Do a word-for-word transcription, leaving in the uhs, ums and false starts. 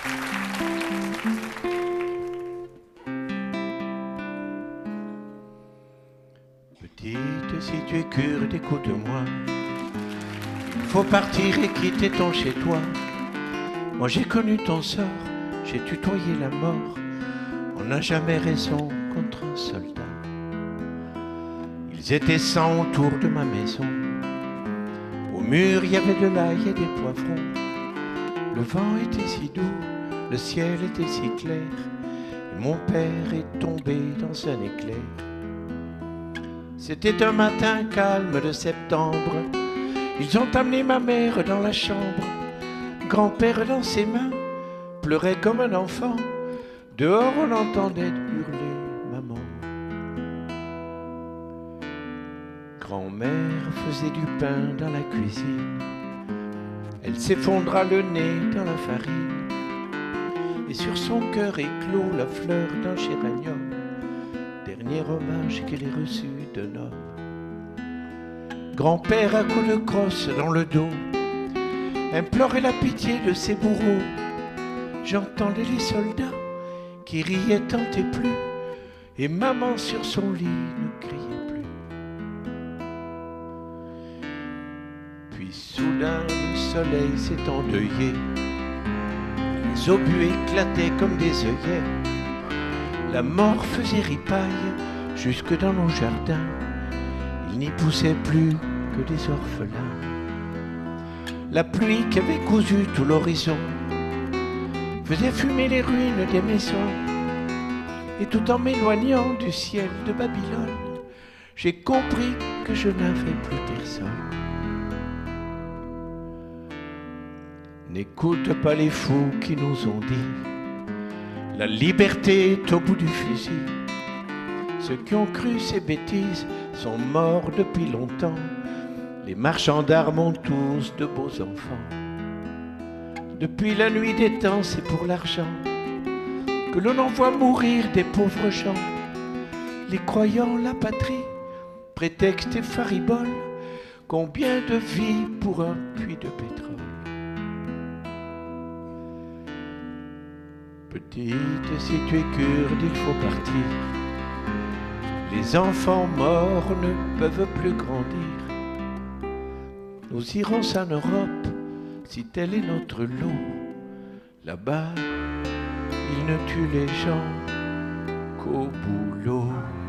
Petite, si tu es kurde, écoute-moi. Il faut partir et quitter ton chez-toi. Moi j'ai connu ton sort, j'ai tutoyé la mort. On n'a jamais raison contre un soldat. Ils étaient cent autour de ma maison. Au mur il y avait de l'ail et des poivrons. Le vent était si doux, le ciel était si clair, et mon père est tombé dans un éclair. C'était un matin calme de septembre. Ils ont amené ma mère dans la chambre. Grand-père dans ses mains pleurait comme un enfant. Dehors on entendait hurler maman. Grand-mère faisait du pain dans la cuisine. Elle s'effondra le nez dans la farine. Et sur son cœur éclot la fleur d'un géranium. Dernier hommage qu'elle ait reçu d'un homme. Grand-père à coups de crosse dans le dos implorait la pitié de ses bourreaux. J'entendais les soldats qui riaient tant et plus, et maman sur son lit ne criait plus. Puis soudain le soleil s'est endeuillé, les obus éclataient comme des œillets. La mort faisait ripaille jusque dans nos jardins. Il n'y poussait plus que des orphelins. La pluie qui avait cousu tout l'horizon faisait fumer les ruines des maisons. Et tout en m'éloignant du ciel de Babylone, j'ai compris que je n'avais plus personne. N'écoute pas les fous qui nous ont dit la liberté est au bout du fusil. Ceux qui ont cru ces bêtises sont morts depuis longtemps. Les marchands d'armes ont tous de beaux enfants. Depuis la nuit des temps, c'est pour l'argent que l'on envoie mourir des pauvres gens. Les croyants, la patrie, prétexte et faribole. Combien de vies pour un puits de pétrole. Petite, si tu es kurde, il faut partir. Les enfants morts ne peuvent plus grandir. Nous irons en Europe, si tel est notre lot. Là-bas, ils ne tuent les gens qu'au boulot.